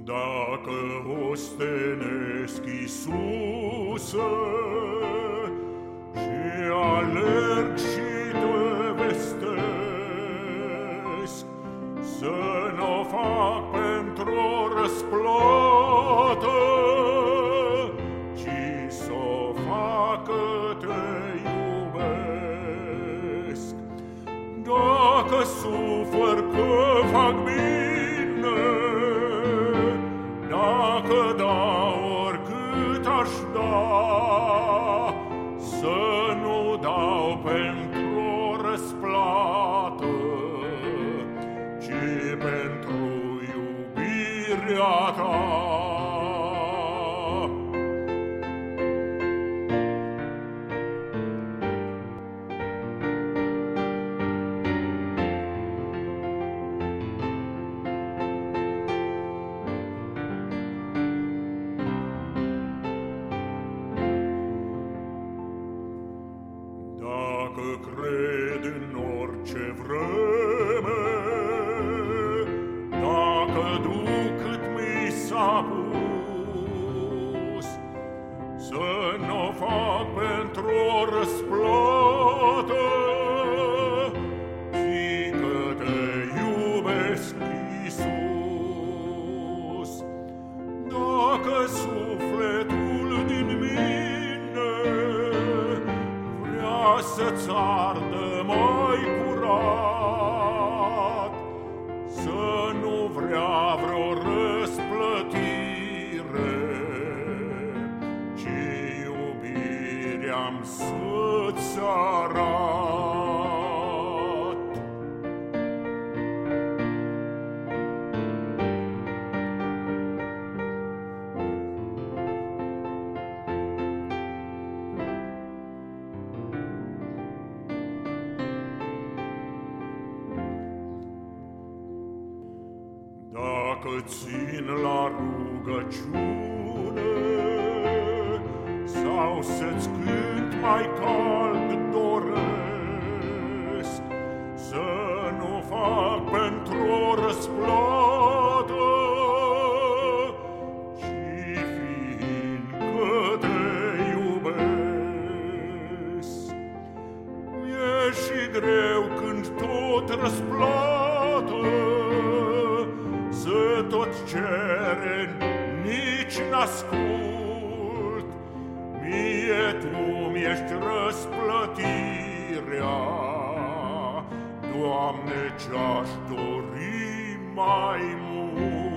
Dacă ostenesc, Iisuse, și alerg și te vestesc, să n-o fac pentru-o răsplată, ci s-o fac că te iubesc. Dacă sufăr că fac bine, dacă dau oricât aș da, să nu dau pentru răsplată, ci pentru iubirea ta. Dacă cred în orice vreme, dacă duc cât mi s-a pus, să n-o fac pentru o răsplată, zi că te iubesc, Iisus. Dacă sufletul din mine să-ți ardă mai curat, să nu vrea vreo răsplătire, ci iubirea-mi să-ți arat. Dacă țin la rugăciune sau să-ți cânt mai cald doresc, să nu fac pentru o răsplată, ci fiindcă te iubesc. Mi-e și greu când tot răsplată să tot cere, nici n-ascult. Mie tu mi-ești răsplătirea, Doamne, ce-aș dori mai mult.